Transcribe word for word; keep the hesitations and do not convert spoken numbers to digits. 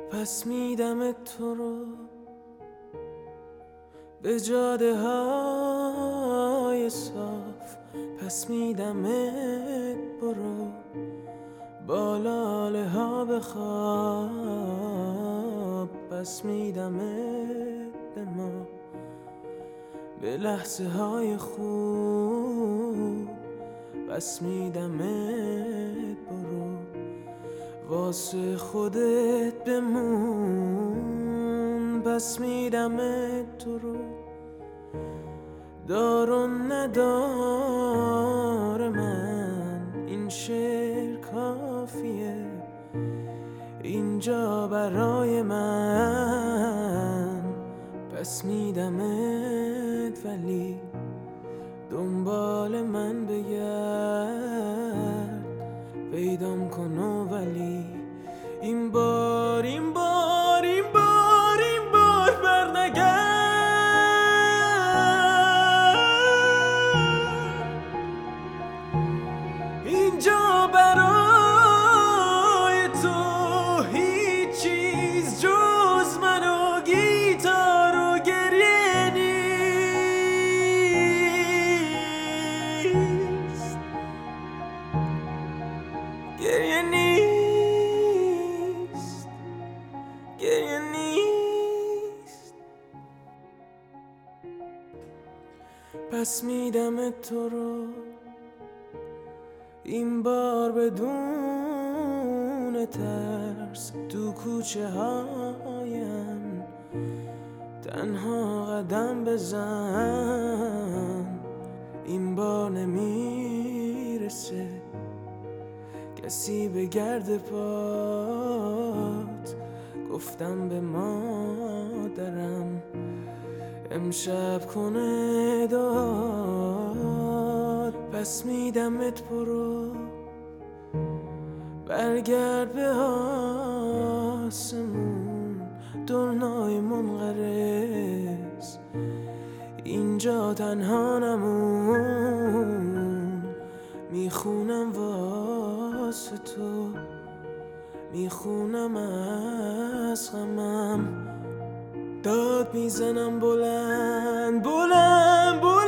پس میدم تو رو به جاده های صاف، پس میدمت برو با لاله ها بخواب، پس میدمت به ما به لحظه های خوب، پس میدمت برو واسه خودت بمون، پس میدمت تو رو دار و ندار من این شعر کافیه اینجا برای من، پس میدمت ولی دنبال من بگرد پیدام کن و ولی این بار این بار این بار این بار برنگرد، اینجا برای تو هیچ چیز جز من و گیتار و گریه نیست، گریه نیست، گریه نیست. پس میدم تو رو این بار بدون ترس تو کوچه هایم تنها قدم بزن، این بار نمیرسه کسی به گرد پات، گفتم به مادرم امشب کنه داد، پس میدمت برو برگرد به آسمون دنیای منقرض، اینجا تنها نمون، میخونم واسه تو میخونم از غمم، داد میزنم بلند بلند بلند